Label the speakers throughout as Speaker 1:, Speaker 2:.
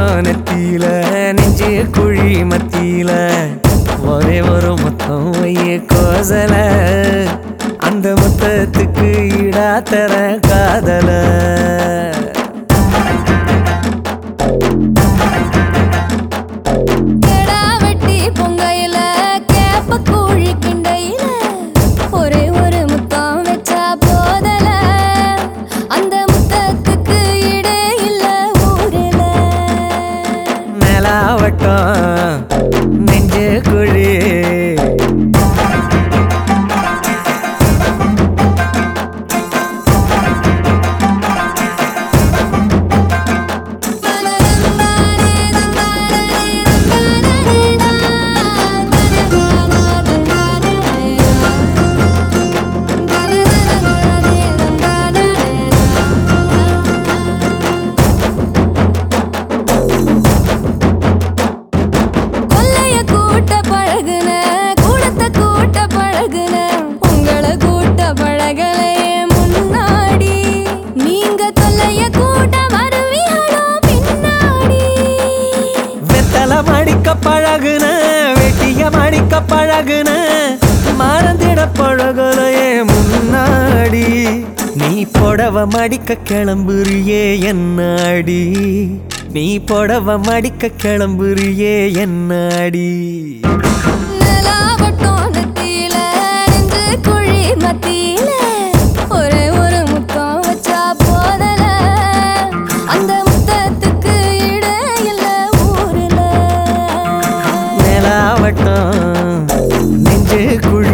Speaker 1: மேலாவட்டம் நெத்தியில நெஞ்சு குழி மத்தியில ஒரே ஒரு முத்தம் வைய கோசல அந்த முத்தத்துக்கு ஈடா தர காதல நெஞ்சு குழி பழகுன வெட்டிய மடிக்க பழகுன மறந்திட பழகலையே முன்னாடி நீ புடவ மடிக்க கிளம்புறியே என்னாடி நீ புடவ மடிக்க கிளம்புறியே என்னாடி நெஞ்சு குழி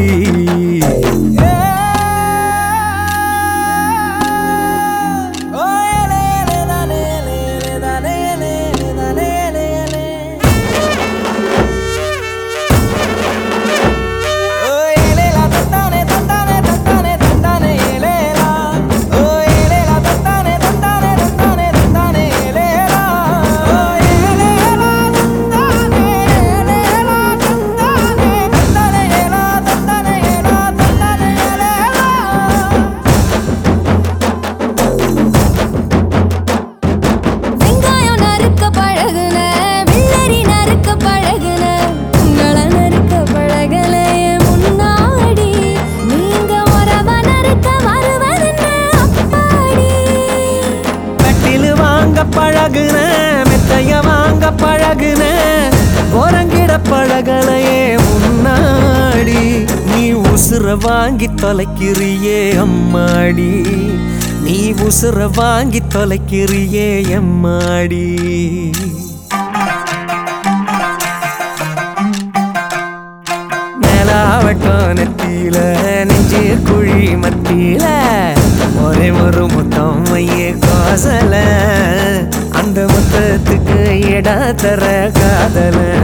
Speaker 1: பழகுன மெத்தைய வாங்க பழகுன கோரங்கிட பழகலையே முன்னாடி நீ உசுர வாங்கி தொலைக்கிறியே அம்மாடி நீ உசுர வாங்கி தொலைக்கிறியே எம்மாடி மேலாவட்டம் நெத்தியில நெஞ்சு குழி மத்தியில ஒரே ஒரு முத்தம் வைய கோசல அந்த முத்தத்துக்கு இட தர காதல